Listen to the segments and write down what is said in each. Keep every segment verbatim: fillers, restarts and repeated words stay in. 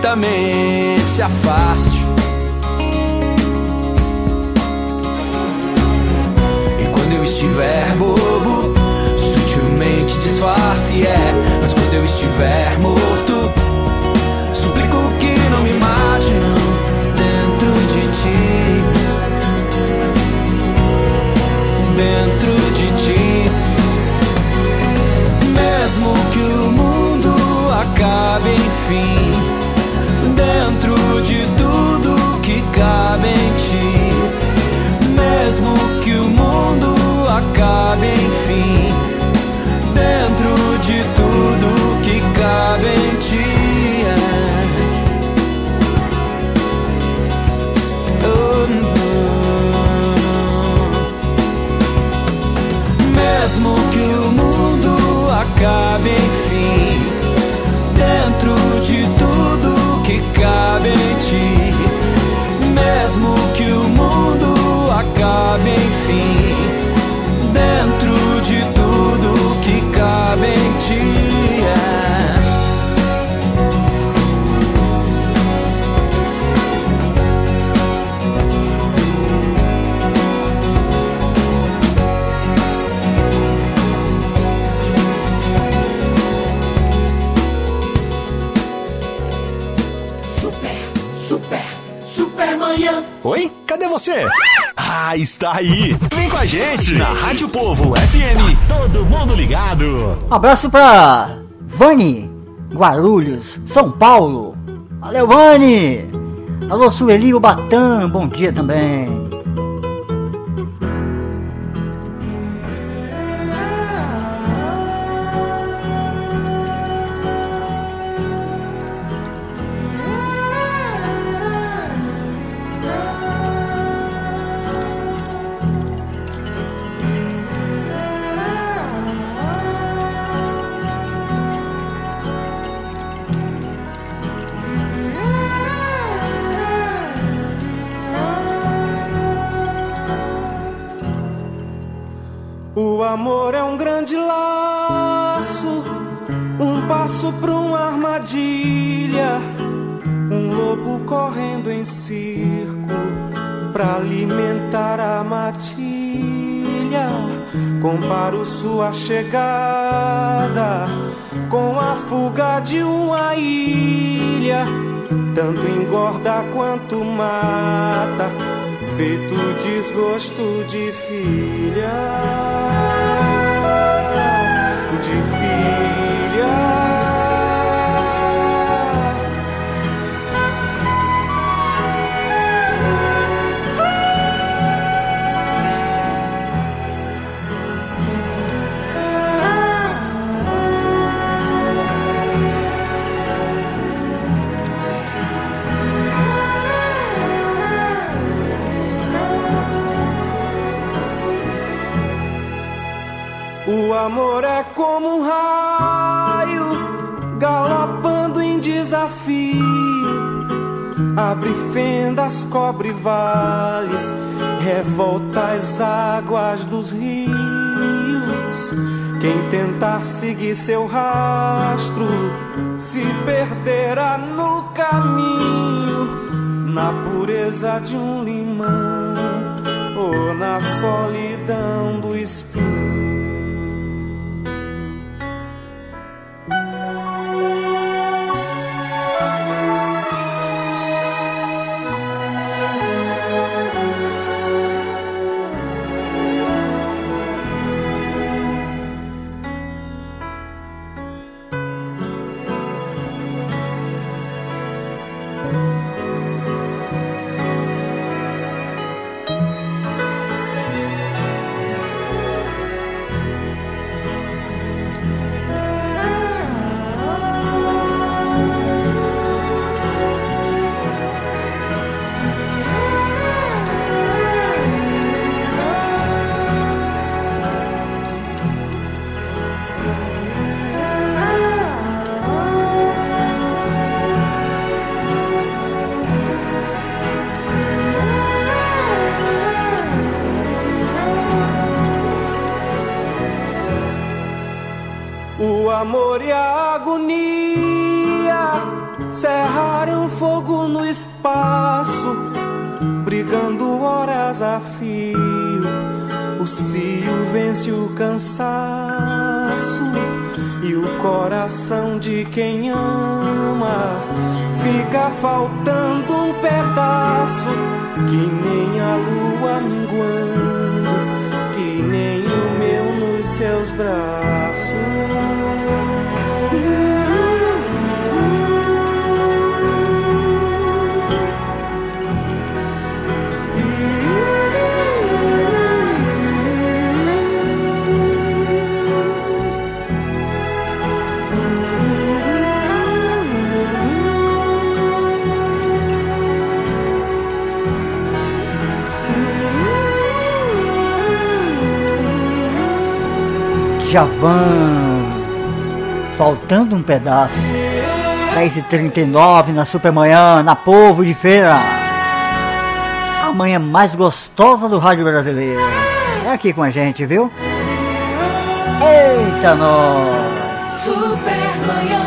lentamente se afaste. E quando eu estiver bobo, sutilmente disfarce, é. Mas quando eu estiver morto, suplico que não me mate, não, dentro de ti, dentro de ti. Mesmo que o mundo acabe, enfim, dentro de tudo que cabe em ti. Mesmo que o mundo acabe, enfim, dentro de tudo que cabe em ti. Oh, mesmo que o mundo acabe, enfim, dentro de tudo que cabe em ti. Mesmo que o mundo acabe, enfim, dentro de tudo que cabe em ti. Oi? Cadê você? Ah, está aí! Vem com a gente na Rádio Povo F M. Todo mundo ligado. Um abraço pra Vani, Guarulhos, São Paulo. Valeu, Vani! Alô, Sueli Ubatã, bom dia também. O amor é um grande laço, um passo pra uma armadilha, um lobo correndo em círculo pra alimentar a matilha. Comparo sua chegada com a fuga de uma ilha, tanto engorda quanto mata, feito desgosto de filha, de filha. O amor é como um raio galopando em desafio, abre fendas, cobre vales, revolta as águas dos rios. Quem tentar seguir seu rastro se perderá no caminho, na pureza de um limão ou na solidão do espinho. espaço, brigando horas a fio. O cio vence o cansaço e o coração de quem ama fica faltando um pedaço, que nem a lua minguando, que nem o meu nos seus braços. Djavan, faltando um pedaço. Dez e trinta e nove na Supermanhã, na Povo de Feira. A manhã mais gostosa do rádio brasileiro. É aqui com a gente, viu? Eita, nós! Supermanhã.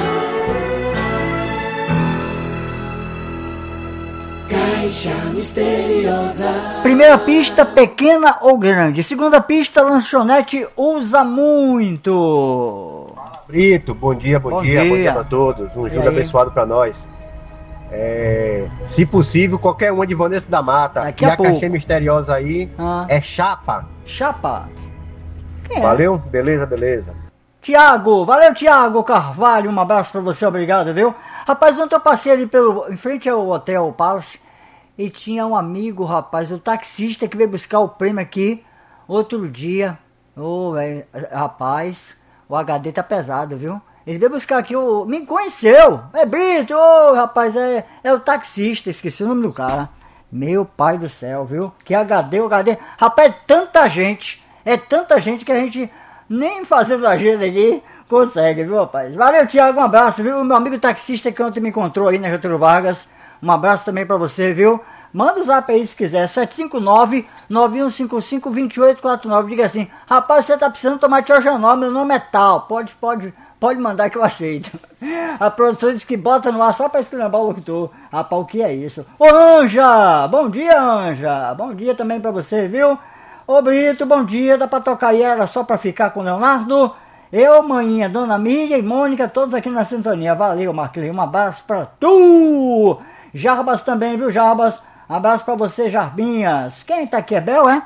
Caixa misteriosa. Primeira pista, pequena ou grande. Segunda pista, lanchonete usa muito. Brito, bom dia, bom, bom dia, dia, bom dia pra todos. Um julho abençoado pra nós. É, se possível, qualquer uma de Vanessa da Mata. Daqui e a, a pouco. Caixinha misteriosa aí ah. é Chapa. Chapa? Quem é? Valeu? Beleza, beleza. Tiago, valeu Tiago Carvalho, um abraço pra você, obrigado, viu? Rapaz, ontem eu passei ali pelo, em frente ao Hotel Palace e tinha um amigo, rapaz, o taxista que veio buscar o prêmio aqui outro dia. Ô, oh, velho, rapaz, o H D tá pesado, viu? Ele veio buscar aqui, o, me conheceu, é Brito, ô, oh, rapaz, é, é o taxista, esqueci o nome do cara. Meu pai do céu, viu? Que H D, o H D, rapaz, é tanta gente, é tanta gente que a gente nem fazendo agenda aqui consegue, viu, rapaz? Valeu, Thiago, um abraço, viu? Meu amigo taxista que ontem me encontrou aí na Getúlio Vargas, um abraço também pra você, viu? Manda o zap aí se quiser, sete cinco nove, nove um cinco cinco, dois oito quatro nove. Diga assim, rapaz, você tá precisando tomar tiojanol, meu nome é tal, pode, pode, pode mandar que eu aceito. A produção diz que bota no ar só pra esculhambar o locutor. Rapaz, o que é isso? Ô, Anja, bom dia, Anja, bom dia também pra você, viu? Ô, Brito, bom dia, dá pra tocar aí, era só pra ficar com o Leonardo? Eu, maninha, Dona Miriam e Mônica, todos aqui na sintonia. Valeu, Marquinhos, um abraço pra tu! Jarbas também, viu, Jarbas? Um abraço pra você, Jarbinhas. Quem tá aqui é Bel, é?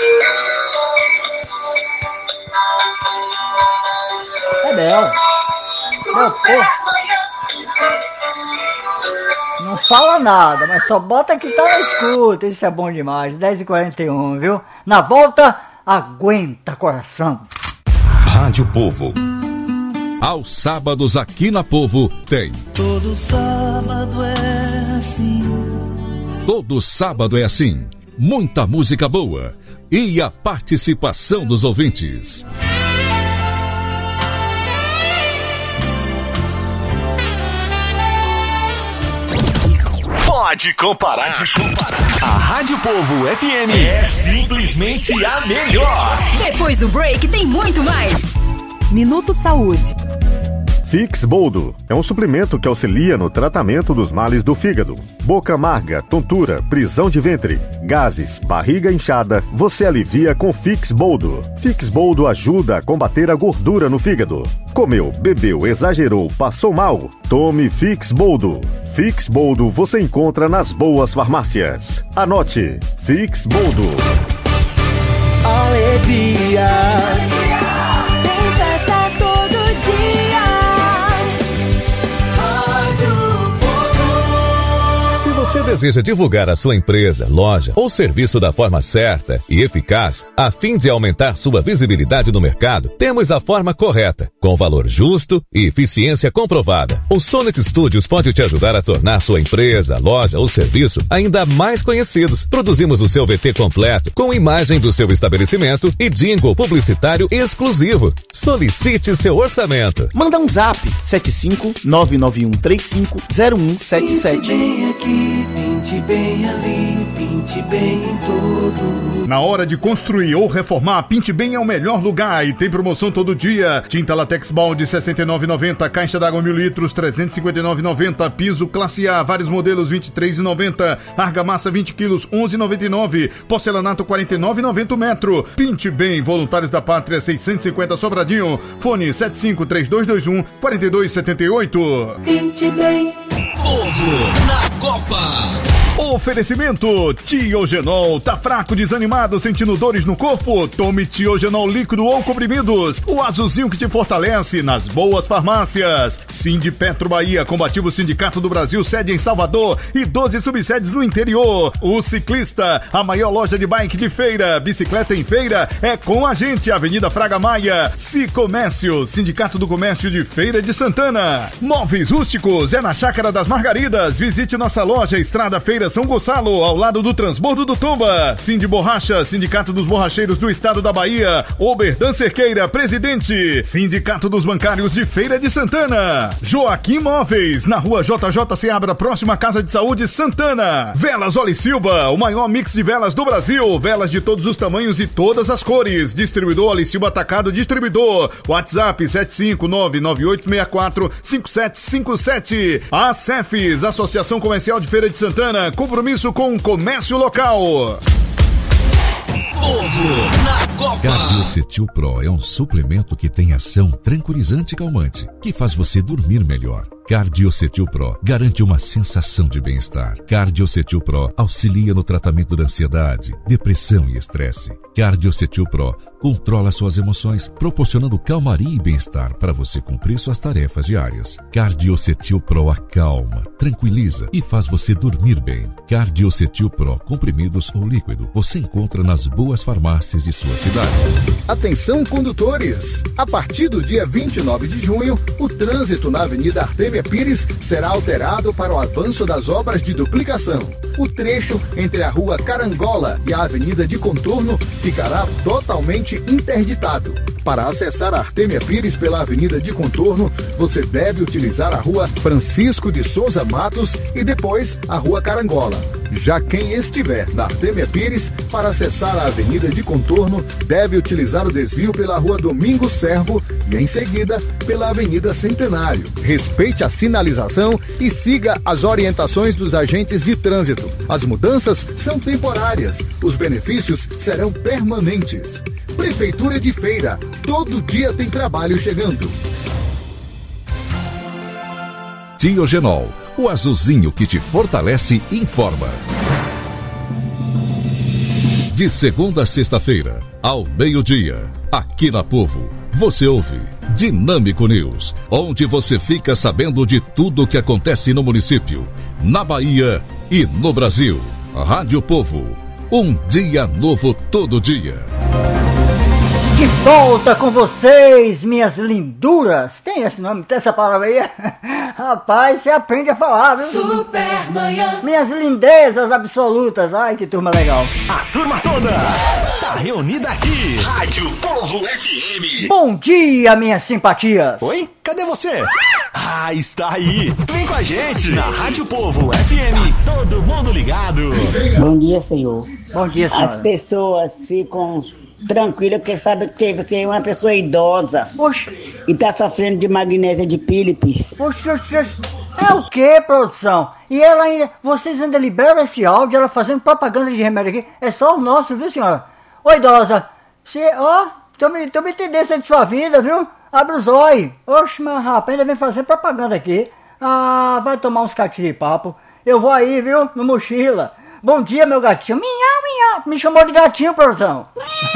É Bel. Bel, pô. Não fala nada, mas só bota que tá na escuta. Isso é bom demais. dez e quarenta e um, viu? Na volta, aguenta, coração. Rádio Povo. Aos sábados aqui na Povo tem. Todo sábado é assim. Todo sábado é assim. Muita música boa e a participação dos ouvintes. Pode comparar. Pode comparar. A Rádio Povo F M é simplesmente a melhor. Depois do break tem muito mais. Minuto Saúde. Fix Boldo é um suplemento que auxilia no tratamento dos males do fígado. Boca amarga, tontura, prisão de ventre, gases, barriga inchada, você alivia com Fix Boldo. Fix Boldo ajuda a combater a gordura no fígado. Comeu, bebeu, exagerou, passou mal? Tome Fix Boldo. Fix Boldo você encontra nas boas farmácias. Anote, Fix Boldo. Alegria. Se você deseja divulgar a sua empresa, loja ou serviço da forma certa e eficaz, a fim de aumentar sua visibilidade no mercado, temos a forma correta, com valor justo e eficiência comprovada. O Sonic Studios pode te ajudar a tornar sua empresa, loja ou serviço ainda mais conhecidos. Produzimos o seu V T completo, com imagem do seu estabelecimento e jingle publicitário exclusivo. Solicite seu orçamento. Manda um zap, sete cinco nove nove um três cinco zero um sete sete. Pinte bem ali, pinte Pinte Bem em tudo. Na hora de construir ou reformar, Pinte Bem é o melhor lugar e tem promoção todo dia. Tinta Latex Balde sessenta e nove reais e noventa centavos, caixa d'água mil litros trezentos e cinquenta e nove reais e noventa centavos, piso classe A, vários modelos vinte e três reais e noventa centavos, argamassa vinte quilos onze reais e noventa e nove centavos, porcelanato quarenta e nove reais e noventa centavos metro. Pinte Bem, Voluntários da Pátria seiscentos e cinquenta Sobradinho, fone sete cinco três dois dois um quatro dois sete oito. Pinte Bem. Povo na Copa. Oferecimento Tiogenol. Tá fraco, desanimado, sentindo dores no corpo? Tome Tiogenol líquido ou comprimidos. O azulzinho que te fortalece nas boas farmácias. Sindipetro Bahia, combativo Sindicato do Brasil, sede em Salvador e doze subsedes no interior. O Ciclista, a maior loja de bike de Feira. Bicicleta em Feira é com a gente. Avenida Fraga Maia. Cicomércio, Sindicato do Comércio de Feira de Santana. Móveis Rústicos é na Chácara das Margaridas. Visite nossa loja, Estrada Feira São Gonçalo, ao lado do Transbordo do Tomba. Cindy Borracha, Sindicato dos Borracheiros do Estado da Bahia. Oberdan Cerqueira, presidente. Sindicato dos Bancários de Feira de Santana. Joaquim Móveis, na rua J J Seabra, próxima à Casa de Saúde Santana. Velas Oli Silva, o maior mix de velas do Brasil. Velas de todos os tamanhos e todas as cores. Distribuidor Oli Silva Atacado Distribuidor. WhatsApp sete cinco nove nove oito seis quatro cinco sete cinco sete. A Cefes, Associação Comercial de Feira de Santana. Compromisso com o comércio local. Povo na Copa. Cardiocetil Pro é um suplemento que tem ação tranquilizante e calmante, que faz você dormir melhor. Cardiocetil Pro garante uma sensação de bem-estar. Cardiocetil Pro auxilia no tratamento da ansiedade, depressão e estresse. Cardiocetil Pro controla suas emoções, proporcionando calmaria e bem-estar para você cumprir suas tarefas diárias. Cardiocetil Pro acalma, tranquiliza e faz você dormir bem. Cardiocetil Pro, comprimidos ou líquido, você encontra nas boas farmácias de sua cidade. Atenção, condutores! A partir do dia vinte e nove de junho, o trânsito na Avenida Artemia Pires será alterado para o avanço das obras de duplicação. O trecho entre a Rua Carangola e a Avenida de Contorno ficará totalmente interditado. Para acessar a Artemia Pires pela Avenida de Contorno, você deve utilizar a Rua Francisco de Souza Matos e depois a Rua Carangola. Já quem estiver na Artemia Pires, para acessar a Avenida de Contorno, deve utilizar o desvio pela Rua Domingos Servo e, em seguida, pela Avenida Centenário. Respeite a sinalização e siga as orientações dos agentes de trânsito. As mudanças são temporárias, os benefícios serão permanentes. Prefeitura de Feira, todo dia tem trabalho chegando. Tiogenol, o azulzinho que te fortalece e informa. De segunda a sexta-feira, ao meio-dia, aqui na Povo, você ouve Dinâmico News, onde você fica sabendo de tudo o que acontece no município, na Bahia e no Brasil. Rádio Povo, um dia novo todo dia. De volta com vocês, minhas linduras. Tem esse nome, tem essa palavra aí? Rapaz, você aprende a falar, viu? Supermanhã. Minhas lindezas absolutas. Ai, que turma legal. A turma toda tá reunida aqui. Rádio Povo F M. Bom dia, minhas simpatias. Oi? Cadê você? Ah, está aí. Vem com a gente na Rádio Povo F M. Todo mundo ligado. Bom dia, senhor. Bom dia, senhora. As pessoas ficam tranquilas porque sabem que você é uma pessoa idosa. Oxe. E tá sofrendo de magnésia de pílipes. Oxe, oxe, oxe. É o que, produção? E ela ainda, vocês ainda liberam esse áudio, ela fazendo propaganda de remédio aqui. É só o nosso, viu, senhora? Ô, idosa, você, ó, tô me, tô me entendendo de sua vida, viu? Abre os olhos. Oxe, mas rapaz, ainda vem fazer propaganda aqui. Ah, vai tomar uns catinhos de papo. Eu vou aí, viu, no mochila. Bom dia, meu gatinho. Minhau, minhau. Me chamou de gatinho, produção.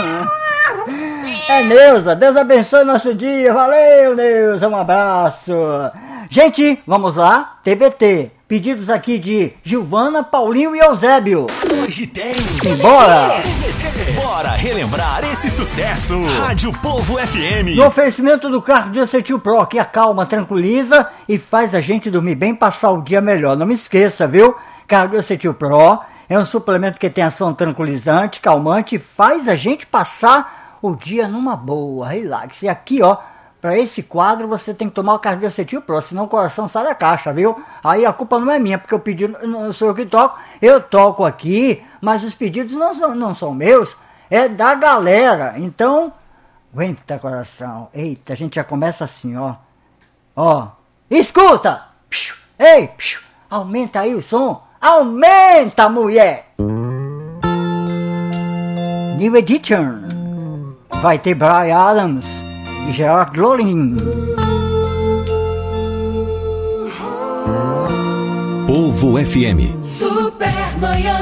É Neuza, Deus abençoe nosso dia. Valeu, Neuza, um abraço. Gente, vamos lá. T B T. Pedidos aqui de Gilvana, Paulinho e Eusébio. Hoje tem. Simbora. Bora relembrar esse sucesso. Rádio Povo F M. No oferecimento do Cardiocetil Pro, que acalma, tranquiliza e faz a gente dormir bem, passar o dia melhor. Não me esqueça, viu? Cardiocetil Pro é um suplemento que tem ação tranquilizante, calmante e faz a gente passar o dia numa boa, relax. E aqui, ó, para esse quadro você tem que tomar o Cardiocetil Pro, senão o coração sai da caixa, viu? Aí a culpa não é minha, porque eu pedi, não sou eu que toco, eu toco aqui mas os pedidos não são, não são meus, é da galera. Então, aguenta, coração. Eita, a gente já começa assim, ó. Ó, escuta! Ei, aumenta aí o som. Aumenta, mulher! New Edition. Vai ter Bryan Adams e Gerard Lolling. Povo F M. Supermanhã.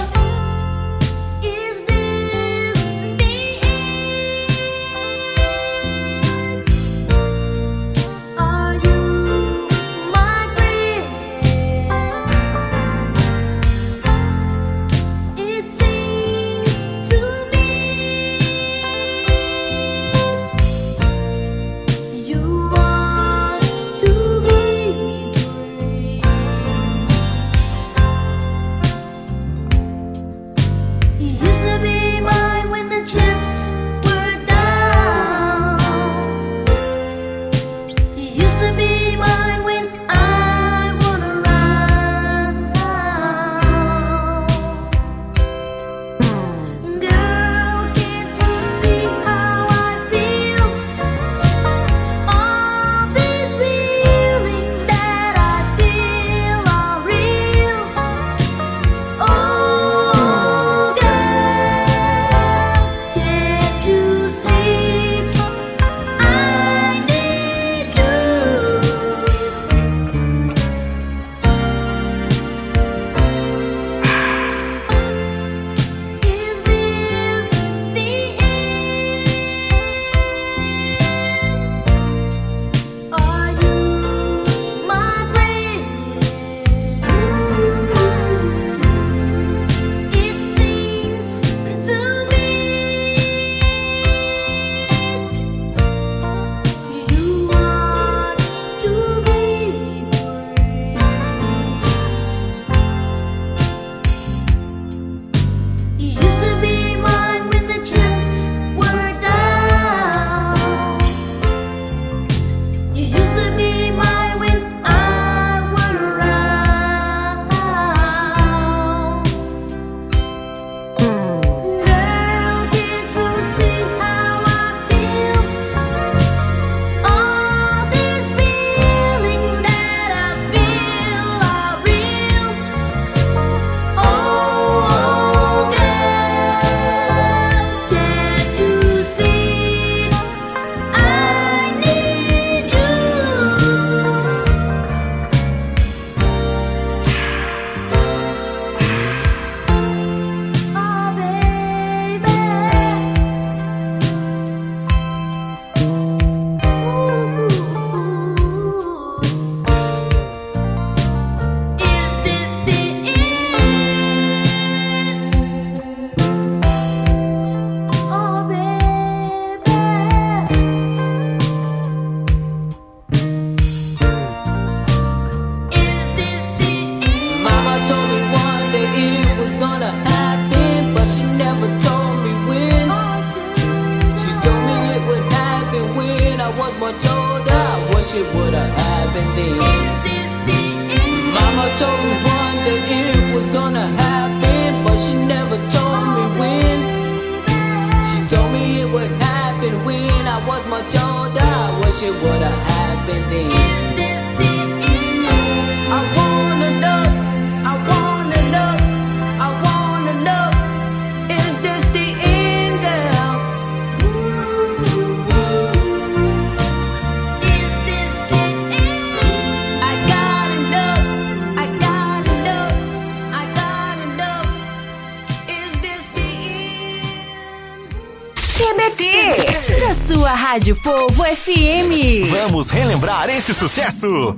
Rádio Povo F M. Vamos relembrar esse sucesso.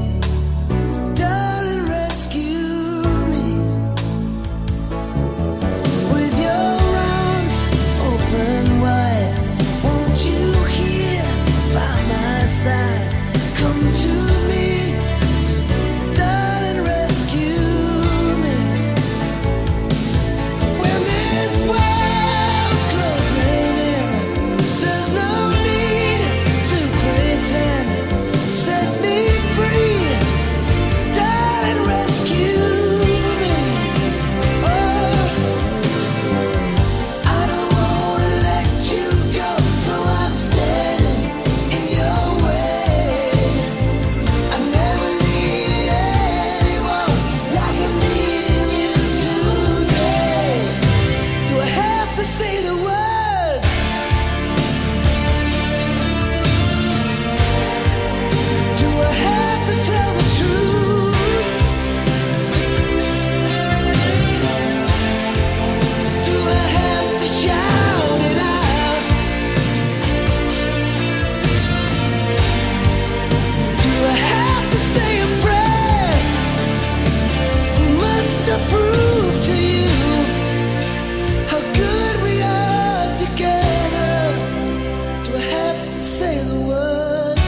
Rescue me, darling, rescue me. say the words. Do I have to tell the truth? Do I have to shout it out? Do I have to say a prayer? Must I prove to you how good we are together? Do I have to say the words?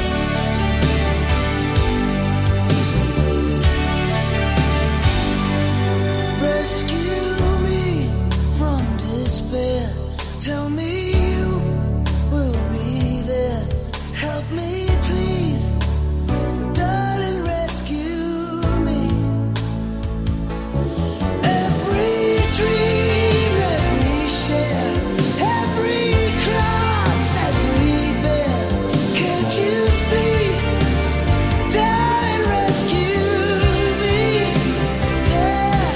Rescue me from despair. Tell me you will be there. Help me, please, darling, rescue me. Every dream that we share, every cross that we bear. Can't you see, darling, rescue me? Yeah.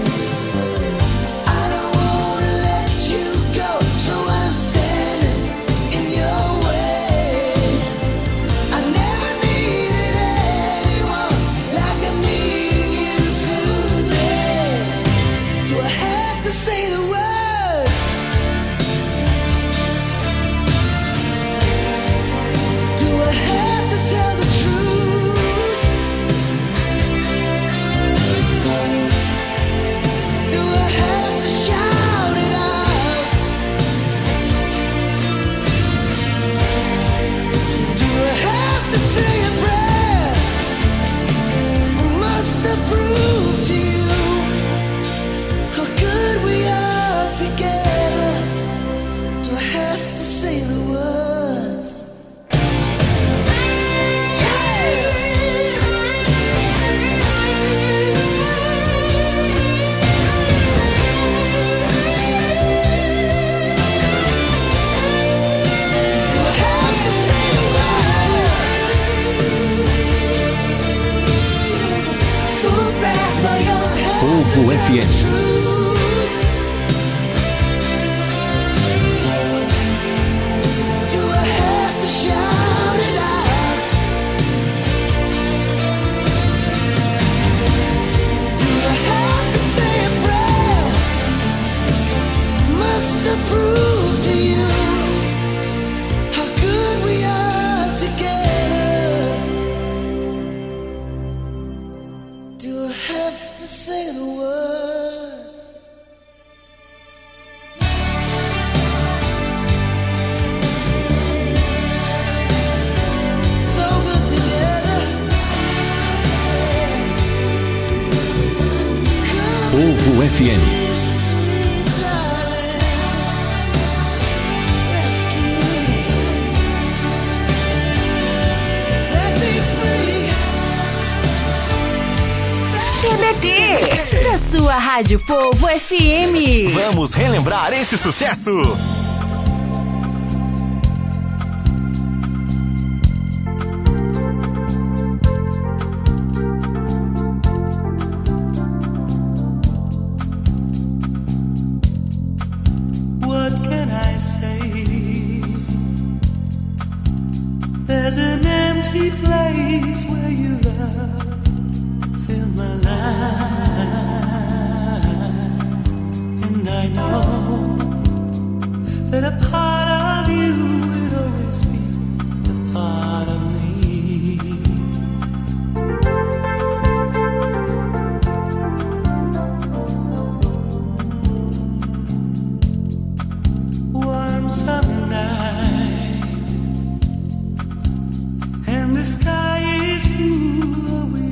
I don't wanna let you go, so I'm standing in your way. I never needed anyone like I'm needing you today. Do I have to say the words? Do I have to tell the truth? Do I have to shout it out? Do I have to say a prayer? Must I prove to you how good we are together? Do I have to say the words? Povo F M. Do I have to shout it out? Do I have to say a prayer? Must I prove to you how good we are together? Do I have to say the words? So good together. Povo F M. Sweet darling, rescue me. Set me free. T B T, da sua Rádio Povo F M. Vamos relembrar esse sucesso. What can I say? There's an empty place where you love fill my life, and I know that a part of you will always be a part of me. Warm summer night, and the sky is full of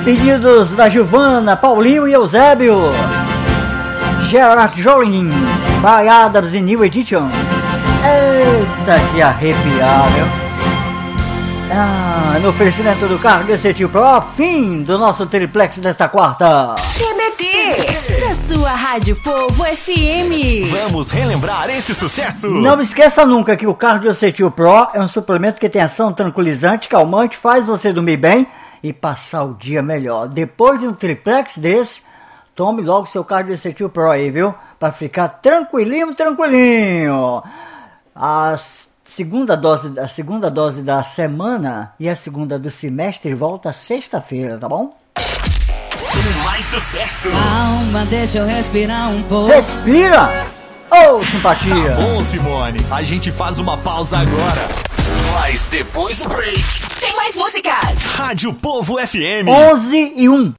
Pedidos da Giovana, Paulinho e Eusébio. Gerard Joling, by Adams in New Edition. Eita, que arrepiável. Ah, no oferecimento do carro D C T Pro, fim do nosso triplex desta quarta. T B T, da sua Rádio Povo F M. Vamos relembrar esse sucesso. Não esqueça nunca que o Cardio Cetil Pro é um suplemento que tem ação tranquilizante, calmante, faz você dormir bem e passar o dia melhor. Depois de um triplex desse, tome logo seu Cardio Cetil Pro aí, viu? Para ficar tranquilinho, tranquilinho. As Segunda dose, a segunda dose da semana e a segunda do semestre volta sexta-feira, tá bom? Mais sucesso! Calma, deixa eu respirar um pouco. Respira! Ô, oh, simpatia! Tá bom, Simone. A gente faz uma pausa agora. Mas depois do break, tem mais músicas. Rádio Povo F M. onze e um.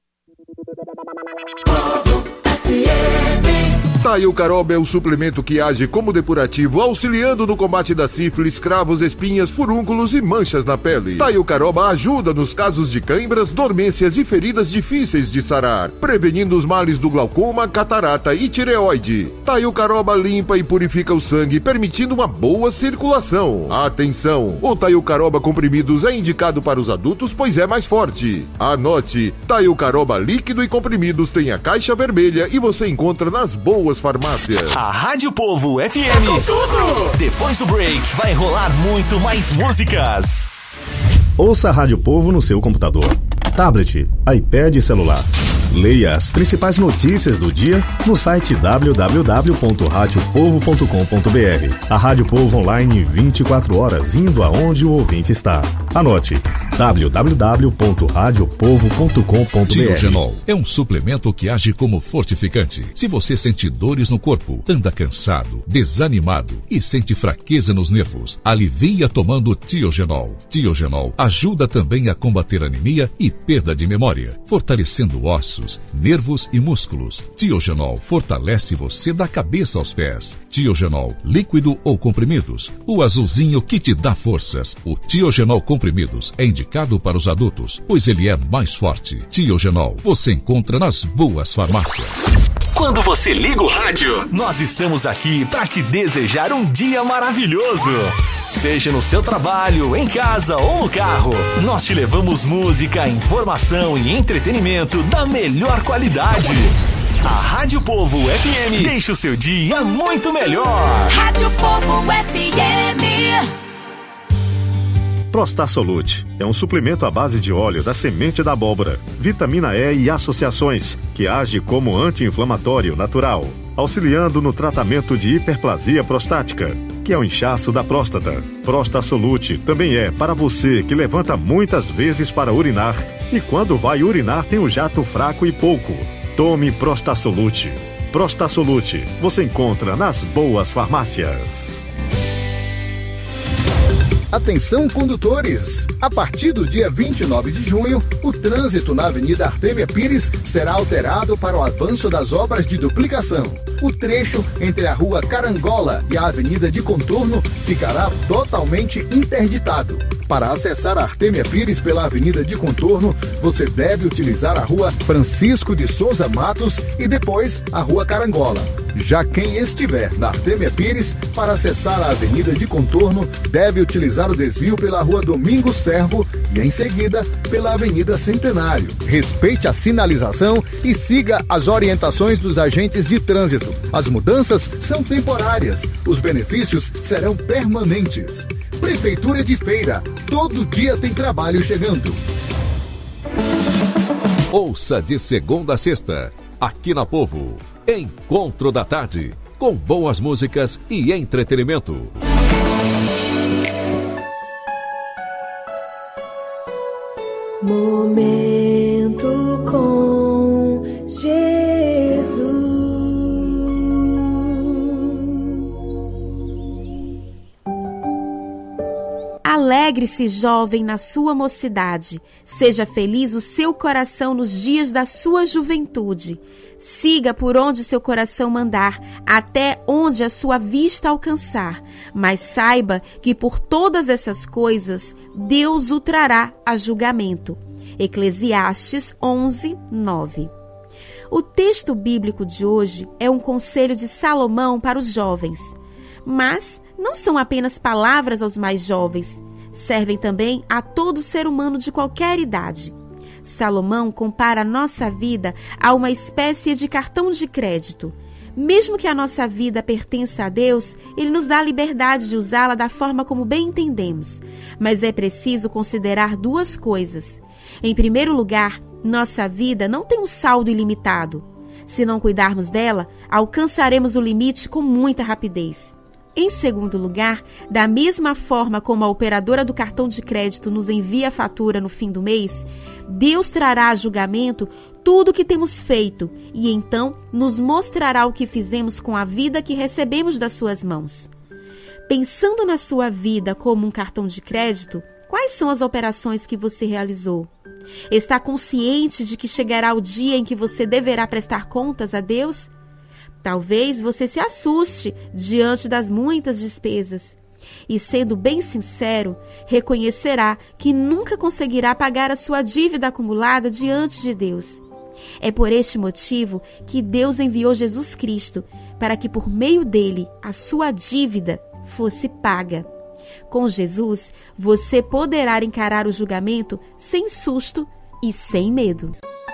Povo F M. Taio Caroba é o suplemento que age como depurativo, auxiliando no combate da sífilis, cravos, espinhas, furúnculos e manchas na pele. Taio Caroba ajuda nos casos de cãibras, dormências e feridas difíceis de sarar, prevenindo os males do glaucoma, catarata e tireoide. Taio Caroba limpa e purifica o sangue, permitindo uma boa circulação. Atenção! O Taio Caroba comprimidos é indicado para os adultos, pois é mais forte. Anote! Taio Caroba líquido e comprimidos tem a caixa vermelha e você encontra nas boas farmácias. A Rádio Povo F M. Com tudo. Depois do break vai rolar muito mais músicas. Ouça a Rádio Povo no seu computador, tablet, iPad e celular. Leia as principais notícias do dia no site w w w ponto rádio povo ponto com ponto b r. A Rádio Povo online vinte e quatro horas, indo aonde o ouvinte está. Anote: w w w ponto rádio povo ponto com ponto b r. Tiogenol é um suplemento que age como fortificante. Se você sente dores no corpo, anda cansado, desanimado e sente fraqueza nos nervos, alivia tomando Tiogenol. Tiogenol ajuda também a combater anemia e perda de memória, fortalecendo ossos, nervos e músculos. Tiogenol fortalece você da cabeça aos pés. Tiogenol, líquido ou comprimidos, o azulzinho que te dá forças. O Tiogenol comprimidos é indicado para os adultos, pois ele é mais forte. Tiogenol você encontra nas boas farmácias. Quando você liga o rádio, nós estamos aqui para te desejar um dia maravilhoso. Seja no seu trabalho, em casa ou no carro, nós te levamos música, informação e entretenimento da melhor qualidade. A Rádio Povo F M deixa o seu dia muito melhor. Rádio Povo F M. Prostasolute é um suplemento à base de óleo da semente da abóbora, vitamina E e associações, que age como anti-inflamatório natural, auxiliando no tratamento de hiperplasia prostática, que é o inchaço da próstata. Prostasolute também é para você que levanta muitas vezes para urinar e quando vai urinar tem o jato fraco e pouco. Tome Prostasolute. Prostasolute você encontra nas boas farmácias. Atenção, condutores! A partir do dia vinte e nove de junho, o trânsito na Avenida Artêmia Pires será alterado para o avanço das obras de duplicação. O trecho entre a Rua Carangola e a Avenida de Contorno ficará totalmente interditado. Para acessar a Artêmia Pires pela Avenida de Contorno, você deve utilizar a Rua Francisco de Souza Matos e depois a Rua Carangola. Já quem estiver na Artêmia Pires, para acessar a Avenida de Contorno, deve utilizar o desvio pela Rua Domingos Servo e, em seguida, pela Avenida Centenário. Respeite a sinalização e siga as orientações dos agentes de trânsito. As mudanças são temporárias, os benefícios serão permanentes. Prefeitura de Feira, todo dia tem trabalho chegando. Ouça de segunda a sexta, aqui na Povo. Encontro da Tarde, com boas músicas e entretenimento. Momento com Jesus. Alegre Lembre-se, jovem, na sua mocidade. Seja feliz o seu coração nos dias da sua juventude. Siga por onde seu coração mandar, até onde a sua vista alcançar. Mas saiba que por todas essas coisas, Deus o trará a julgamento. Eclesiastes onze, nove. O texto bíblico de hoje é um conselho de Salomão para os jovens. Mas não são apenas palavras aos mais jovens. Servem também a todo ser humano de qualquer idade. Salomão compara a nossa vida a uma espécie de cartão de crédito. Mesmo que a nossa vida pertença a Deus, Ele nos dá a liberdade de usá-la da forma como bem entendemos. Mas é preciso considerar duas coisas. Em primeiro lugar, nossa vida não tem um saldo ilimitado. Se não cuidarmos dela, alcançaremos o limite com muita rapidez. Em segundo lugar, da mesma forma como a operadora do cartão de crédito nos envia a fatura no fim do mês, Deus trará a julgamento tudo o que temos feito e então nos mostrará o que fizemos com a vida que recebemos das suas mãos. Pensando na sua vida como um cartão de crédito, quais são as operações que você realizou? Está consciente de que chegará o dia em que você deverá prestar contas a Deus? Talvez você se assuste diante das muitas despesas e, sendo bem sincero, reconhecerá que nunca conseguirá pagar a sua dívida acumulada diante de Deus. É por este motivo que Deus enviou Jesus Cristo, para que por meio dele a sua dívida fosse paga. Com Jesus, você poderá encarar o julgamento sem susto e sem medo.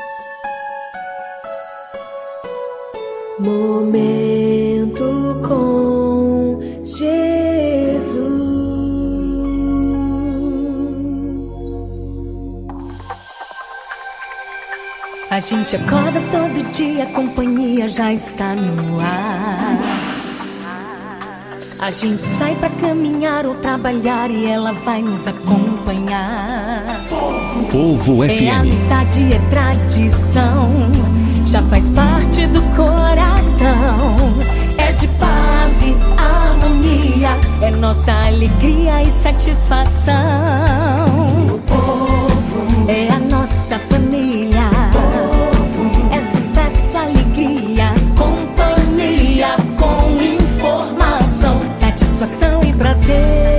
Momento com Jesus. A gente acorda todo dia, a companhia já está no ar. A gente sai pra caminhar ou trabalhar e ela vai nos acompanhar. Povo F M. É amizade, é tradição, já faz parte do coração. É de paz e harmonia, é nossa alegria e satisfação. O povo é a nossa família. Povo é sucesso, alegria, companhia com informação, satisfação e prazer.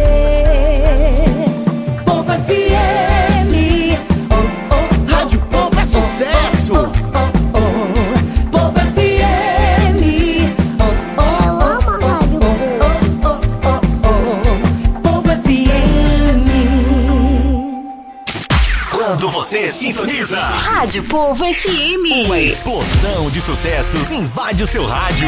Povo F M, oh, oh, Rádio Povo é sucesso. Oh, oh, Povo F M, oh, oh, eu amo a rádio. Oh, oh, oh, oh, oh, Povo F M. Quando você sintoniza Rádio Povo F M, uma explosão de sucessos invade o seu rádio.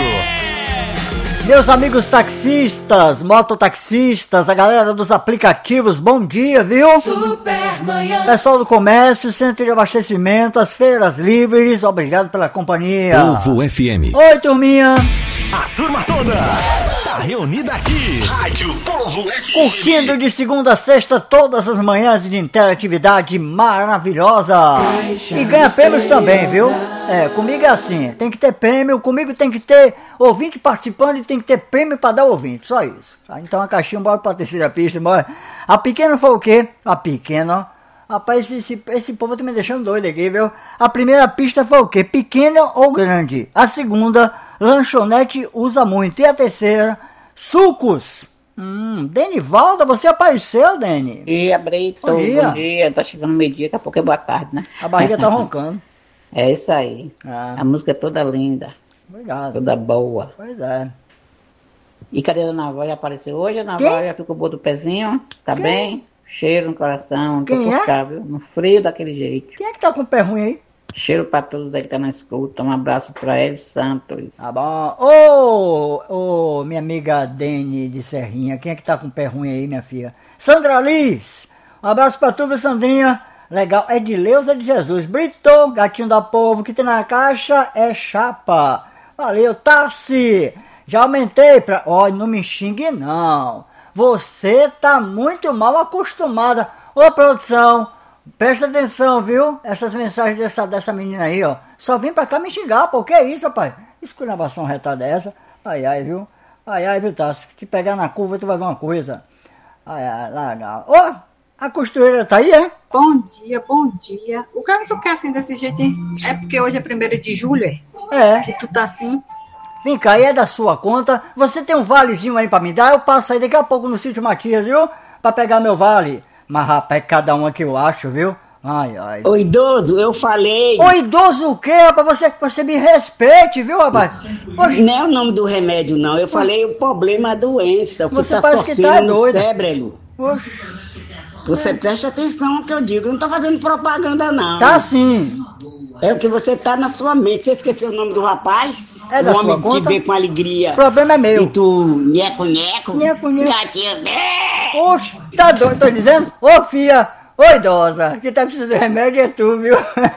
Meus amigos taxistas, mototaxistas, a galera dos aplicativos, bom dia, viu? Supermanhã. Pessoal do comércio, centro de abastecimento, as feiras livres, obrigado pela companhia. Povo F M. Oi, turminha. A turma toda tá reunida aqui. Rádio Povo F M. Curtindo de segunda a sexta todas as manhãs de interatividade maravilhosa. E ganha prêmios também, viu? É, comigo é assim, tem que ter prêmio, comigo tem que ter ouvinte participando e tem que ter prêmio pra dar ouvinte, só isso. Tá? Então a caixinha, bora pra terceira pista, bora. A pequena foi o quê? A pequena, rapaz, esse, esse, esse povo tá me deixando doido aqui, viu? A primeira pista foi o quê? Pequena ou grande? A segunda, lanchonete usa muito. E a terceira, sucos. Hum, Denivalda, você apareceu, Deni? Bom dia, Brito. Bom dia. Bom dia. Tá chegando meio-dia, daqui a pouco é boa tarde, né? A barriga tá roncando. É isso aí. Ah. A música é toda linda. Obrigado. Toda boa. Pois é. E cadê a Dona Avó? Já apareceu hoje? A Dona Avó já ficou boa do pezinho? Tá Quem? Bem? Cheiro no coração. Não tô Quem por cá, é? viu? No frio daquele jeito. Quem é que tá com o pé ruim aí? Cheiro pra todos aí que tá na escuta. Um abraço pra Hélio Santos. Tá bom. Ô, ô, minha amiga Dene de Serrinha. Quem é que tá com o pé ruim aí, minha filha? Sandra Liz. Um abraço pra tu, viu, Sandrinha? Legal, é de Leusa de Jesus. Brito, gatinho da povo, que tem na caixa é chapa. Valeu, Tassi. Já aumentei pra... Ó, não me xingue não. Você tá muito mal acostumada. Ô, produção, presta atenção, viu? Essas mensagens dessa, dessa menina aí, ó. Só vim pra cá me xingar, pô. Que é isso, rapaz? Esculhambação retada essa. Ai, ai, viu? Ai, ai, viu, Tassi? Te pegar na curva, tu vai ver uma coisa. Ai, ai, legal. Ô! A costureira tá aí, é? Bom dia, bom dia. O que é que tu quer assim desse jeito? Hein? É porque hoje é primeiro de julho, é? É. Que tu tá assim. Vem cá, aí é da sua conta. Você tem um valezinho aí pra me dar? Eu passo aí daqui a pouco no sítio Matias, viu? Pra pegar meu vale. Mas, rapaz, cada um aqui eu acho, viu? Ai, ai. Ô idoso, eu falei. Ô idoso o quê, rapaz? Você, você me respeite, viu, rapaz? Poxa. Não é o nome do remédio, não. Eu falei o problema, a doença. O que você tá sofrendo que tá no cérebro. Poxa. Você presta atenção no que eu digo. Eu não tô fazendo propaganda, não. Tá sim. É o que você tá na sua mente. Você esqueceu o nome do rapaz? É da o homem sua conta? te vê com alegria. O problema é meu. E tu, nheco, nheco. Nheco, nheco. Gatinho. Oxe, tá doido, tô dizendo? Ô, filha. Ô, idosa, que tá precisando de remédio é tu, viu?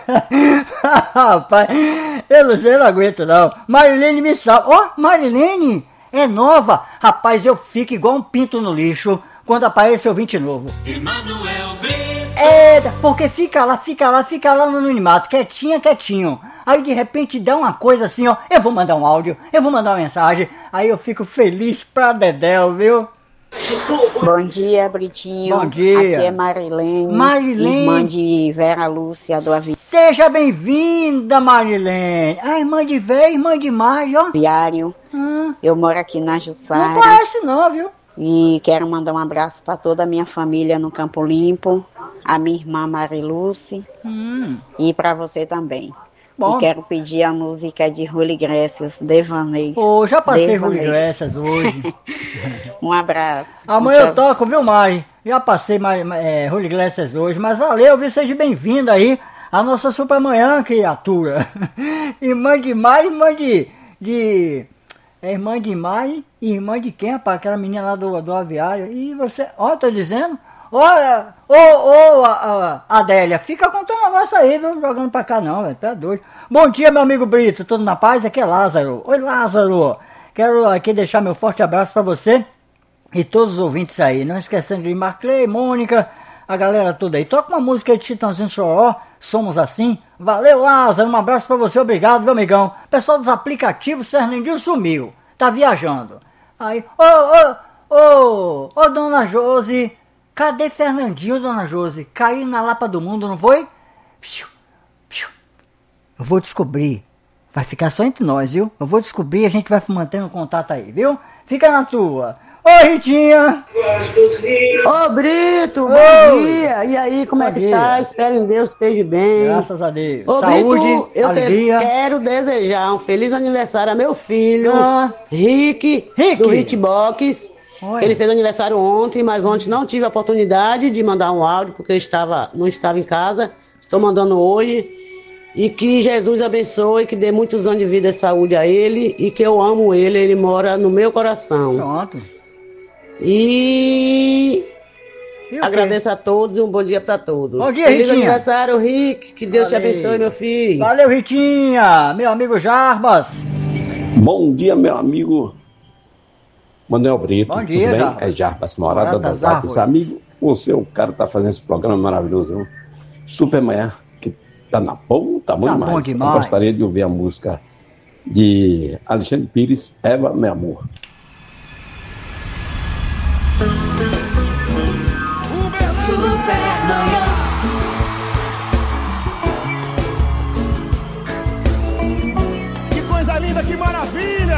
Rapaz, eu não sei, eu não aguento não. Marilene me salva. Ó, oh, Marilene, é nova. Rapaz, eu fico igual um pinto no lixo quando aparece ouvinte novo. Emanuel Brito. É, porque fica lá, fica lá, fica lá no anonimato, quietinha, quietinho. Aí de repente dá uma coisa assim, ó, eu vou mandar um áudio, eu vou mandar uma mensagem. Aí eu fico feliz pra dedéu, viu? Bom dia, Britinho. Bom dia. Aqui é Marilene, Marilene. Irmã de Vera Lúcia do Aviário. Seja bem-vinda, Marilene. Ah, irmã de Vera, irmã de Mário, ó. Aviário. Ah. Eu moro aqui na Jussara. Não conhece não, viu? E quero mandar um abraço para toda a minha família no Campo Limpo, a minha irmã Mariluce hum. e para você também. Bom. E quero pedir a música de Rui Iglesias, Devaneios. Ô, já passei Rui Iglesias hoje. Um abraço. Amanhã eu toco, viu, Mari? Já passei é, Rui Iglesias hoje, mas valeu, viu? Seja bem-vinda aí à nossa Supermanhã, criatura. Irmã de Mari, irmã de... de... É irmã de Mari e irmã de quem, rapaz? Aquela menina lá do, do aviário. E você, ó, tô dizendo, ó, ô, ô, Adélia, fica contando um negócio aí, viu? Jogando pra cá não, velho, tá doido. Bom dia, meu amigo Brito, tudo na paz? Aqui é Lázaro. Oi, Lázaro. Quero aqui deixar meu forte abraço pra você e todos os ouvintes aí. Não esquecendo de Marclay, Mônica, a galera toda aí. Toca uma música aí de Chitãozinho Choró, Somos Assim. Valeu, Lázaro, um abraço pra você, obrigado, meu amigão. Pessoal dos aplicativos, Fernandinho sumiu, tá viajando. Aí, ô, ô, ô, ô, dona Josi, cadê Fernandinho, dona Josi? Caiu na Lapa do Mundo, não foi? Eu vou descobrir, vai ficar só entre nós, viu? Eu vou descobrir e a gente vai mantendo contato aí, viu? Fica na tua. Oi, Ritinha! Ô, Brito, bom Oi. dia! E aí, como Bom é que dia. tá? Espero em Deus que esteja bem. Graças a Deus. Ô, Saúde, Brito, eu alegria. quero desejar um feliz aniversário a meu filho, Ah. Rick, Rick. do Hitbox. Oi. Ele fez aniversário ontem, mas ontem não tive a oportunidade de mandar um áudio, porque eu estava, não estava em casa. Estou mandando hoje. E que Jesus abençoe, que dê muitos anos de vida e saúde a ele, e que eu amo ele, ele mora no meu coração. Pronto. E, E o agradeço a todos e um bom dia para todos. Bom dia, Feliz Ritinha. aniversário, Rick. Que Deus Valeu. te abençoe, meu filho. Valeu, Ritinha! Meu amigo Jarbas. Bom dia, meu amigo Manuel Brito. Bom dia, tudo bem? Jarbas. É Jarbas, Morada Morada das das Árvores. Árvores. Amigo, você, o cara tá fazendo esse programa maravilhoso, viu? Supermanhã, que tá na boa, tá bom Tá demais. bom demais. Eu gostaria de ouvir a música de Alexandre Pires, Eva, meu amor. Supermanhã. Que coisa linda, que maravilha!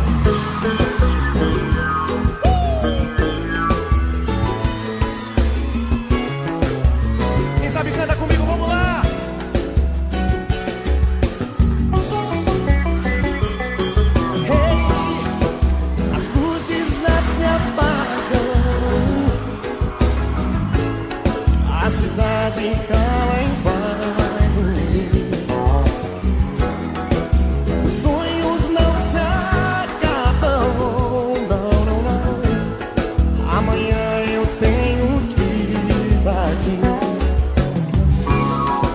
Quem sabe canta comigo, vamos lá! Hey, as luzes já se apagam, a cidade cala em vão. Os sonhos não se acabam, não, não, não. Amanhã eu tenho que partir.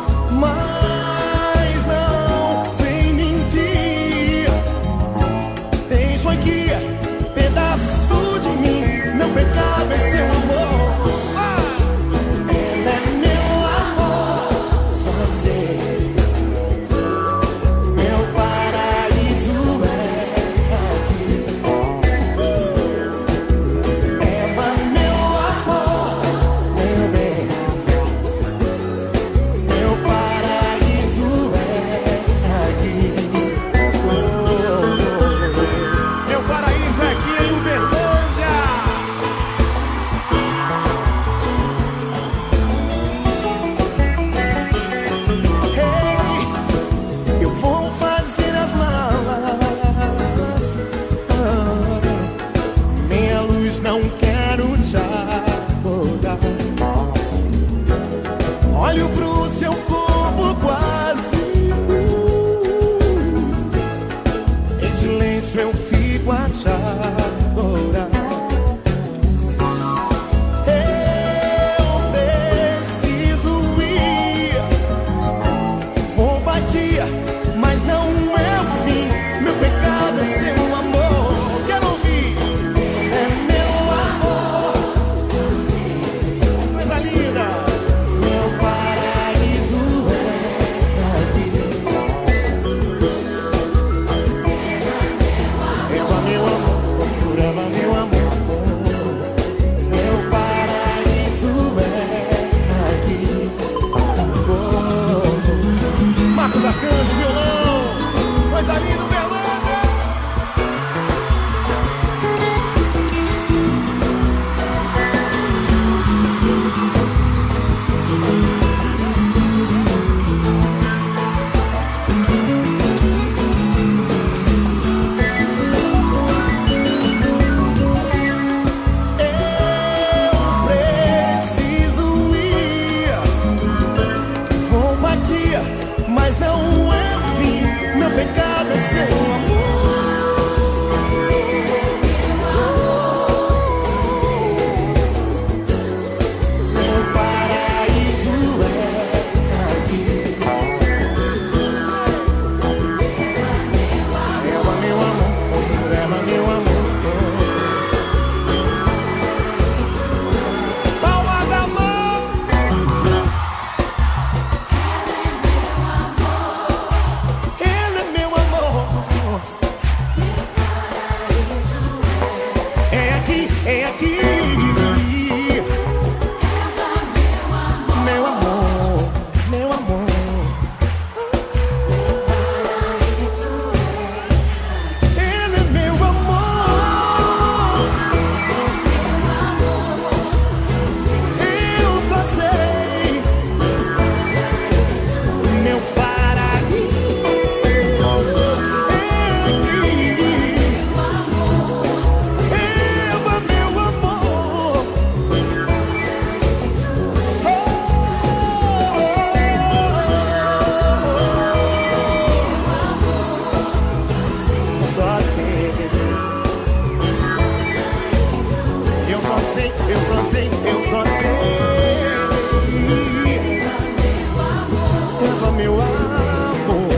meu amor.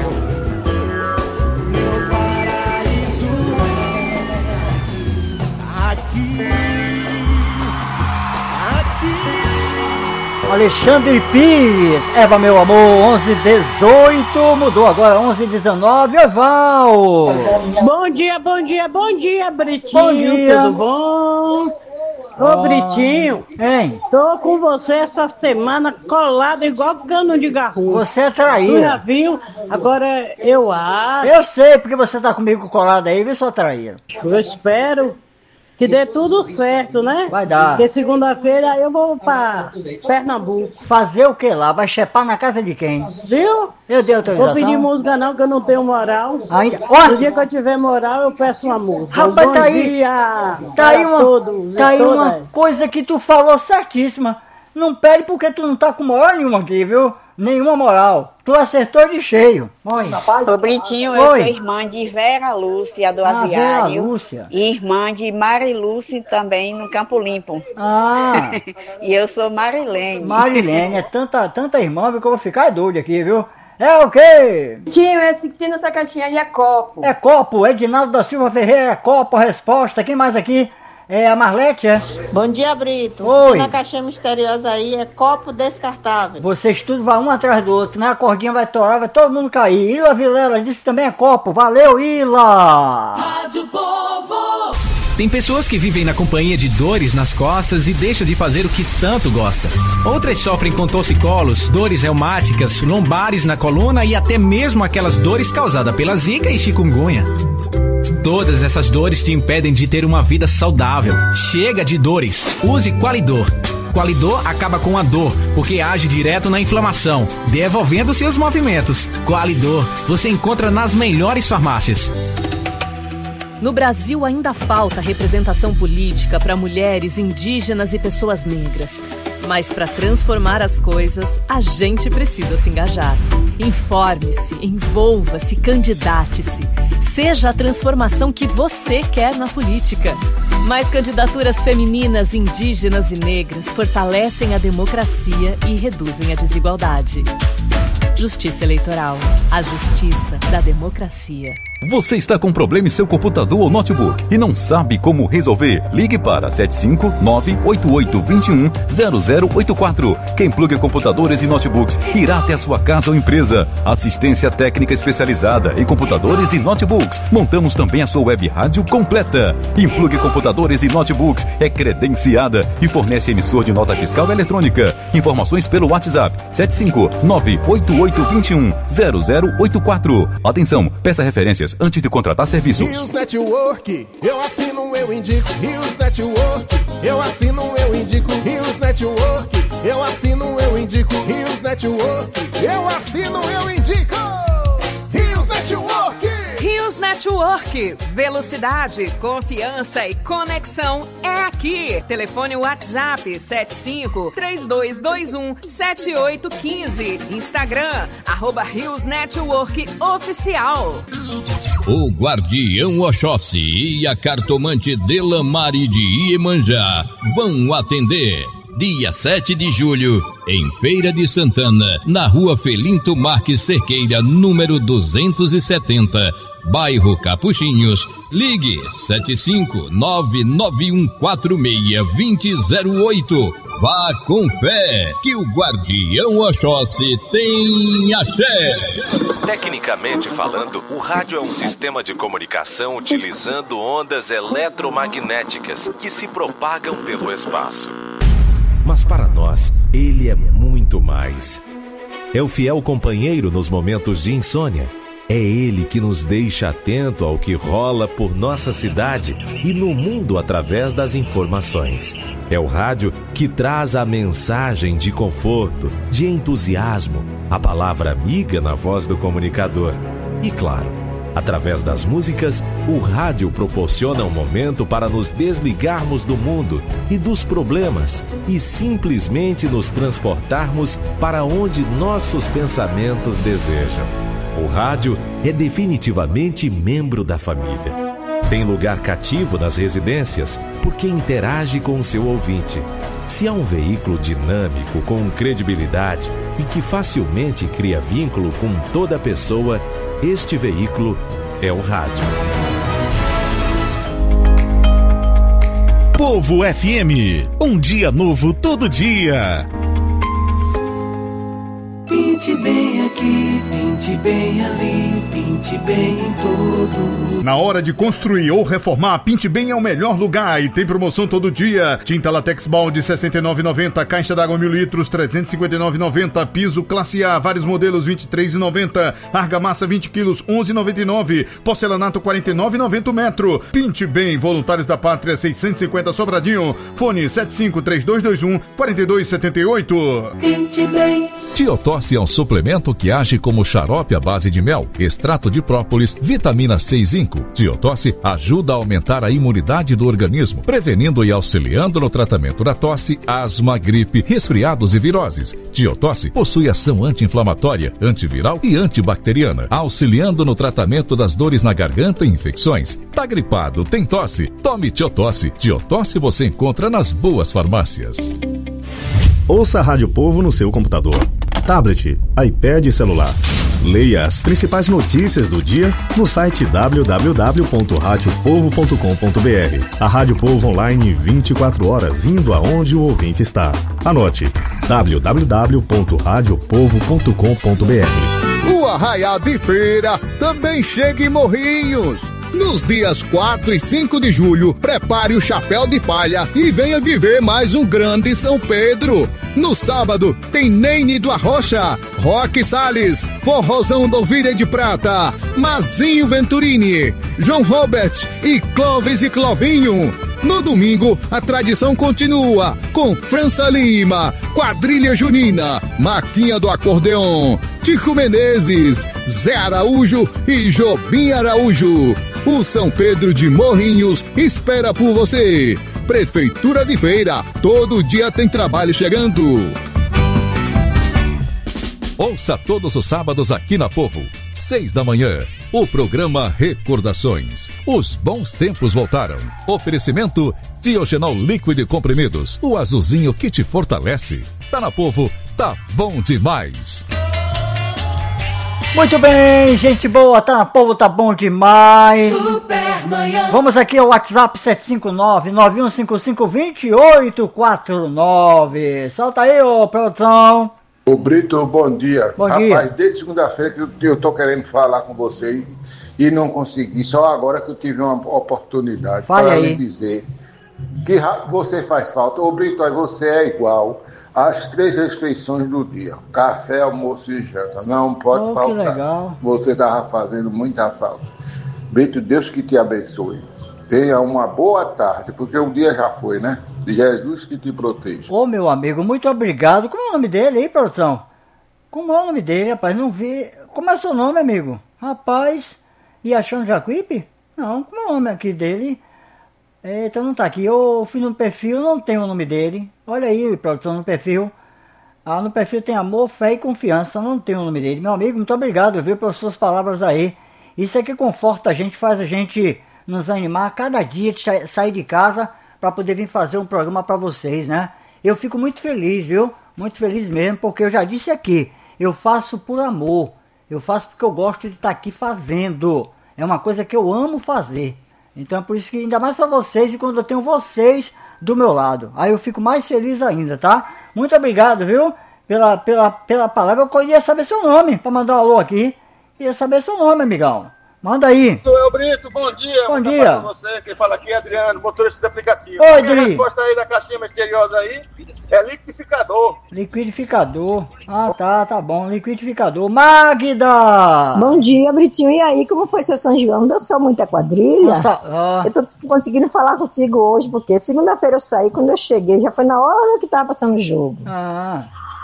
Meu paraíso é aqui, aqui. Alexandre Pires, Eva, meu amor, onze e dezoito, mudou agora, onze e dezenove, Eval. Bom dia, bom dia, bom dia, Britinho, Bom dia. tudo bom? Ô, Ah, Britinho, hein? Tô com você essa semana colado igual cano de garrulo. Você é traíra. Tu já viu? Agora eu acho. Eu sei, porque você tá comigo colado aí, vê sua traíra. Eu espero que dê tudo certo, né? Vai dar. Porque segunda-feira eu vou pra Pernambuco. Fazer o que lá? Vai chepar na casa de quem? Viu? Eu dei autorização. Vou pedir música não, que eu não tenho moral. Ainda- No dia que eu tiver moral, eu peço uma música. Rapaz, Bom tá aí, dia tá aí para uma, todos e tá aí uma todas. coisa que tu falou certíssima. Não pede porque tu não tá com moral nenhuma aqui, viu? Nenhuma moral. Tu acertou de cheio. Oi. Ô Britinho, eu Oi. sou irmã de Vera Lúcia do Ah, Vera Aviário. Lúcia. E irmã de Mari Lúcia também no Campo Limpo. Ah. E eu sou Marilene. Marilene, é tanta, tanta irmã, viu, que eu vou ficar doido aqui, viu? É o quê? Tio, esse que tem nessa caixinha aí é copo. É copo, Edinaldo da Silva Ferreira, é copo, a resposta. Quem mais aqui? É a Marlete, é? Bom dia, Brito. Oi. Tem na caixinha misteriosa aí é copo descartável. Vocês tudo vai um atrás do outro, né? A cordinha vai torar, vai todo mundo cair. Ila Vilela disse também é copo. Valeu, Ila! Rádio Povo. Tem pessoas que vivem na companhia de dores nas costas e deixam de fazer o que tanto gosta. Outras sofrem com torcicolos, dores reumáticas, lombares na coluna e até mesmo aquelas dores causadas pela zika e chikungunya. Todas essas dores te impedem de ter uma vida saudável. Chega de dores. Use Qualidor. Qualidor acaba com a dor, porque age direto na inflamação, devolvendo seus movimentos. Qualidor, você encontra nas melhores farmácias. No Brasil ainda falta representação política para mulheres, indígenas e pessoas negras. Mas para transformar as coisas, a gente precisa se engajar. Informe-se, envolva-se, candidate-se. Seja a transformação que você quer na política. Mais candidaturas femininas, indígenas e negras fortalecem a democracia e reduzem a desigualdade. Justiça Eleitoral. A justiça da democracia. Você está com problema em seu computador ou notebook e não sabe como resolver? Ligue para sete cinco nove oito oito dois um zero zero oito quatro. Quem pluga computadores e notebooks irá até a sua casa ou empresa. Assistência técnica especializada em computadores e notebooks. Montamos também a sua web rádio completa. Implugue Computadores e Notebooks é credenciada e fornece emissor de nota fiscal eletrônica. Informações pelo WhatsApp sete cinco nove oito oito dois um zero zero oito quatro. Atenção, peça referências antes de contratar serviços. Rios Network, eu assino, eu indico. Rios Network, eu assino, eu indico. Rios Network, eu assino, eu indico. Rios Network, eu assino, eu indico. Rios Network. Rios Network, velocidade, confiança e conexão é aqui. Telefone WhatsApp sete cinco três dois dois um sete oito um cinco. Instagram, arroba Rios Network Oficial. O Guardião Oxóssi e a cartomante Delamare de Iemanjá vão atender. Dia sete de julho, em Feira de Santana, na rua Felinto Marques Cerqueira, número duzentos e setenta, bairro Capuchinhos. Ligue sete cinco nove nove um quatro seis dois zero zero oito. Vá com fé, que o Guardião Oxóssi tem axé. Tecnicamente falando, o rádio é um sistema de comunicação utilizando ondas eletromagnéticas que se propagam pelo espaço. Mas para nós, ele é muito mais. É o fiel companheiro nos momentos de insônia. É ele que nos deixa atento ao que rola por nossa cidade e no mundo através das informações. É o rádio que traz a mensagem de conforto, de entusiasmo, a palavra amiga na voz do comunicador. E claro, através das músicas, o rádio proporciona um momento para nos desligarmos do mundo e dos problemas e simplesmente nos transportarmos para onde nossos pensamentos desejam. O rádio é definitivamente membro da família. Tem lugar cativo nas residências porque interage com o seu ouvinte. Se há um veículo dinâmico com credibilidade, e que facilmente cria vínculo com toda pessoa, este veículo é o rádio. Povo F M, um dia novo todo dia. Pinte bem aqui, pinte bem ali, pinte bem em todo. Na hora de construir ou reformar, Pinte Bem é o melhor lugar e tem promoção todo dia. Tinta Latex Balde sessenta e nove reais e noventa centavos, caixa d'água mil litros trezentos e cinquenta e nove reais e noventa centavos, piso classe A, vários modelos vinte e três reais e noventa centavos, argamassa vinte quilos onze reais e noventa e nove centavos, porcelanato quarenta e nove reais e noventa centavos metro. Pinte Bem, Voluntários da Pátria seiscentos e cinquenta Sobradinho, fone sete cinco três dois dois um quatro dois sete oito. Pinte Bem. Tiotosse é um suplemento que age como xarope à base de mel, extrato de própolis, vitamina C e zinco. Tiotosse ajuda a aumentar a imunidade do organismo, prevenindo e auxiliando no tratamento da tosse, asma, gripe, resfriados e viroses. Tiotosse possui ação anti-inflamatória, antiviral e antibacteriana, auxiliando no tratamento das dores na garganta e infecções. Tá gripado, tem tosse? Tome Tiotosse. Tiotosse você encontra nas boas farmácias. Ouça a Rádio Povo no seu computador, tablet, iPad e celular. Leia as principais notícias do dia no site w w w ponto rádio povo ponto com ponto b r. A Rádio Povo online vinte e quatro horas, indo aonde o ouvinte está. Anote w w w ponto rádio povo ponto com ponto b r. O Arraiá de Feira também chega em Morrinhos. Nos dias quatro e cinco de julho, prepare o chapéu de palha e venha viver mais um grande São Pedro. No sábado, tem Neine do Arrocha, Roque Salles, Forrozão do Ovelha de Prata, Mazinho Venturini, João Robert e Clóvis e Clovinho. No domingo, a tradição continua com França Lima, Quadrilha Junina, Maquinha do Acordeon, Tico Menezes, Zé Araújo e Jobim Araújo. O São Pedro de Morrinhos espera por você. Prefeitura de Feira, todo dia tem trabalho chegando. Ouça todos os sábados aqui na Povo, seis da manhã, o programa Recordações. Os bons tempos voltaram. Oferecimento Diogenol Líquido e Comprimidos, o azulzinho que te fortalece. Tá na Povo, tá bom demais. Muito bem, gente boa, tá na Povo, tá bom demais. Supermanhã. Vamos aqui ao WhatsApp sete cinco nove, nove um cinco cinco, dois oito quatro nove. Solta aí, ô produção. Ô Brito, bom dia. Bom Rapaz, dia. desde segunda-feira que eu, eu tô querendo falar com você e, e não consegui, só agora que eu tive uma oportunidade Fale para aí. lhe dizer que ra- você faz falta. Ô Brito, aí você é igual às três refeições do dia, café, almoço e janta, não pode Oh, que faltar. legal. Você estava fazendo muita falta. Brito, Deus que te abençoe. Tenha uma boa tarde, porque o dia já foi, né? Jesus que te proteja. Ô, meu amigo, muito obrigado. Como é o nome dele aí, produção? Como é o nome dele, rapaz? Não vi. Como é o seu nome, amigo? Rapaz, e achando Jacuípe? Não, como é o nome aqui dele? Eita, não tá aqui. Eu fui no perfil, não tem o nome dele. Olha aí, produção, no perfil. Ah, no perfil tem amor, fé e confiança, não tem o nome dele. Meu amigo, muito obrigado, viu, pelas suas palavras aí. Isso aqui conforta a gente, faz a gente nos animar cada dia de sa- sair de casa para poder vir fazer um programa para vocês, né? Eu fico muito feliz, viu? Muito feliz mesmo, porque eu já disse aqui, eu faço por amor. Eu faço porque eu gosto de estar aqui fazendo. É uma coisa que eu amo fazer. Então é por isso que ainda mais para vocês e quando eu tenho vocês do meu lado. Aí eu fico mais feliz ainda, tá? Muito obrigado, viu? Pela, pela, pela palavra. Eu queria saber seu nome, para mandar um alô aqui. Queria saber seu nome, amigão. Manda aí. Sou eu, Brito, bom dia. Bom Muito dia. Pra você, quem fala aqui é Adriano, motorista do aplicativo. Oi, A Adri. minha resposta aí da caixinha misteriosa aí é liquidificador. Liquidificador. Ah, tá, tá bom. Liquidificador. Magda! Bom dia, Britinho. E aí, como foi seu São João? Dançou muita quadrilha? Nossa, ah. Eu tô conseguindo falar contigo hoje, porque segunda-feira eu saí, quando eu cheguei, já foi na hora que tava passando o jogo. Ah.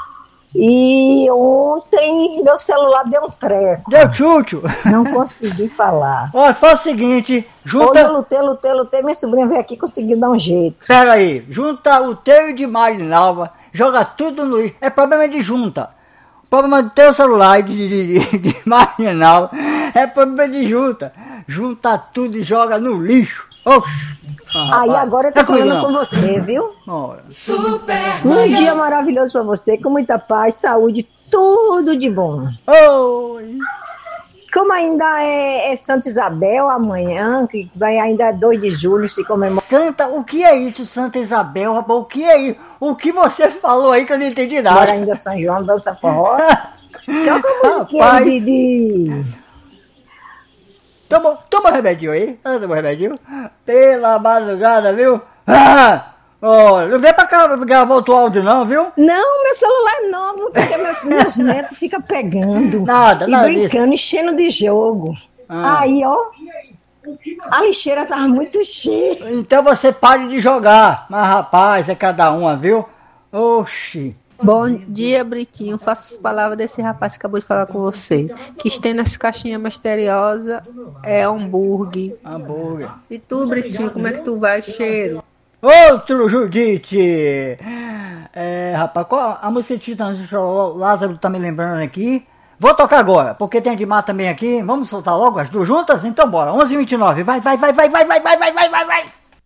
E ontem meu celular deu um treco. Deu tchutchu. Não consegui falar. Olha, faz o seguinte, junta... Hoje eu lutei, lutei, lutei, minha sobrinha veio aqui e conseguiu dar um jeito. Pera aí, junta o teu de Marinalva, joga tudo no lixo. É problema de junta. O problema do teu celular e de, de, de, de Marinalva é problema de junta. Junta tudo e joga no lixo. Oxi. Ah, Aí rapaz, agora eu tô é comigo falando não. com você, viu? Ora. Um dia maravilhoso pra você, com muita paz, saúde, tudo de bom. Oi! Como ainda é, é Santa Isabel amanhã, que vai ainda é dois de julho se comemora. Santa, o que é isso, Santa Isabel, rapaz? O que é isso? O que você falou aí que eu não entendi nada? Agora ainda São João dança forró. Toca a musiquinha de... de... Toma, toma um remedinho aí. Toma um remedinho. Pela madrugada, viu? Ah! Oh, não vem pra cá gravar outro áudio não, viu? Não, meu celular é novo, porque meus, meus netos ficam pegando. Nada, e nada brincando, disso. enchendo de jogo. Ah. Aí, ó, a lixeira tava muito cheia. Então você pare de jogar. Mas rapaz, é cada uma, viu? Oxi. Bom dia, Britinho. Faça as palavras desse rapaz que acabou de falar com você. Que tem nessa caixinha misteriosa é hambúrguer. Hambúrguer. E tu, Britinho, como é que tu vai, cheiro? Outro Judite! É, rapaz, qual a música de Titãs? O Lázaro tá me lembrando aqui. Vou tocar agora, porque tem de mar também aqui. Vamos soltar logo as duas juntas? Então bora, onze e vinte e nove. Vai, vai, vai, vai, vai, vai, vai, vai, vai, vai, vai!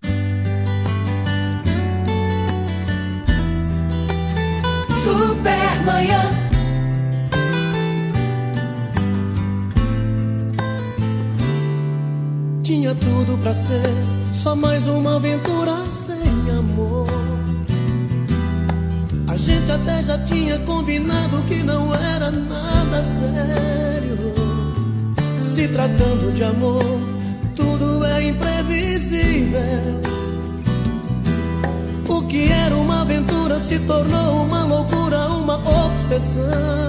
Supermanhã. Tinha tudo pra ser só mais uma aventura sem amor. A gente até já tinha combinado que não era nada sério. Se tratando de amor, tudo é imprevisível. O que era uma aventura se tornou uma loucura, uma obsessão.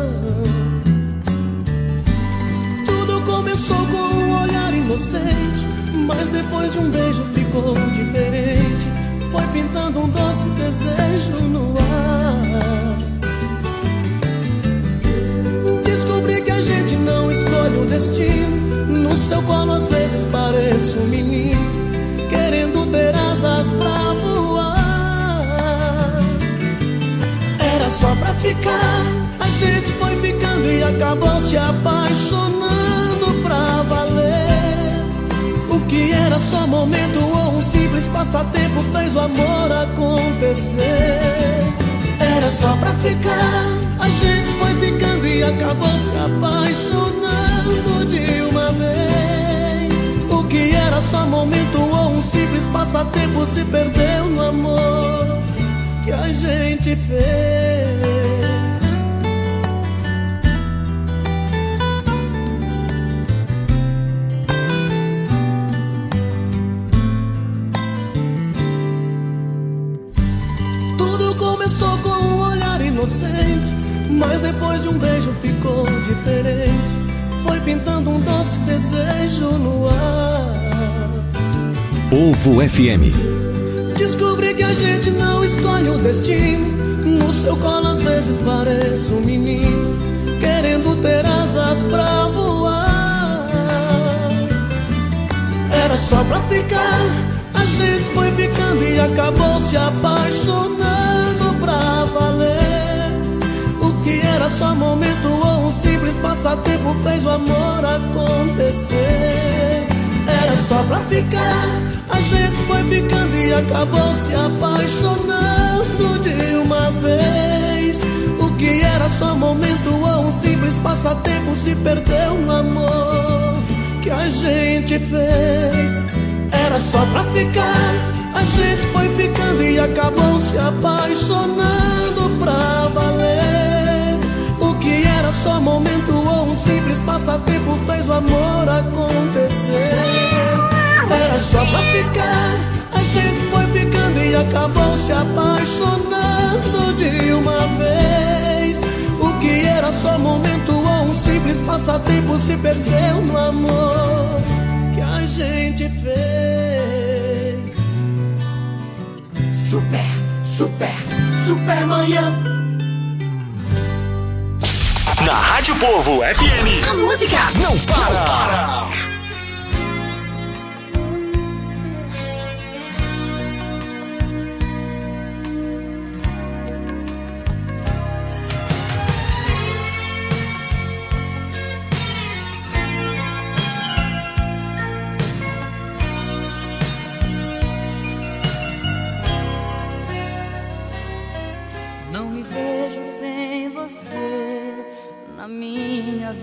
Tudo começou com um olhar inocente, mas depois de um beijo ficou diferente. Foi pintando um doce desejo no ar. Descobri que a gente não escolhe o destino. No seu colo às vezes pareço um menino, querendo ter asas pra voar. Era só pra ficar, a gente foi ficando e acabou se apaixonando pra valer. O que era só momento ou um simples passatempo fez o amor acontecer. Era só pra ficar, a gente foi ficando e acabou se apaixonando de uma vez. O que era só momento ou um simples passatempo se perdeu no amor que a gente fez. Começou com um olhar inocente, mas depois de um beijo ficou diferente. Foi pintando um doce desejo no ar. Povo F M. Descobri que a gente não escolhe o destino. No seu colo às vezes pareço um menino, querendo ter asas pra voar. Era só pra ficar, a gente foi ficando e acabou se apaixonando pra valer. O que era só momento ou um simples passatempo fez o amor acontecer. Era só pra ficar, a gente foi ficando e acabou se apaixonando de uma vez. O que era só momento ou um simples passatempo se perdeu no amor que a gente fez. Era só pra ficar, a gente foi ficando e acabou se apaixonando pra valer. O que era só momento ou um simples passatempo fez o amor acontecer. Era só pra ficar, a gente foi ficando e acabou se apaixonando de uma vez. O que era só momento ou um simples passatempo se perdeu no amor que a gente fez. Super, super, Supermanhã. Na Rádio Povo F M. A música não para. Não para. Não me vejo sem você, minha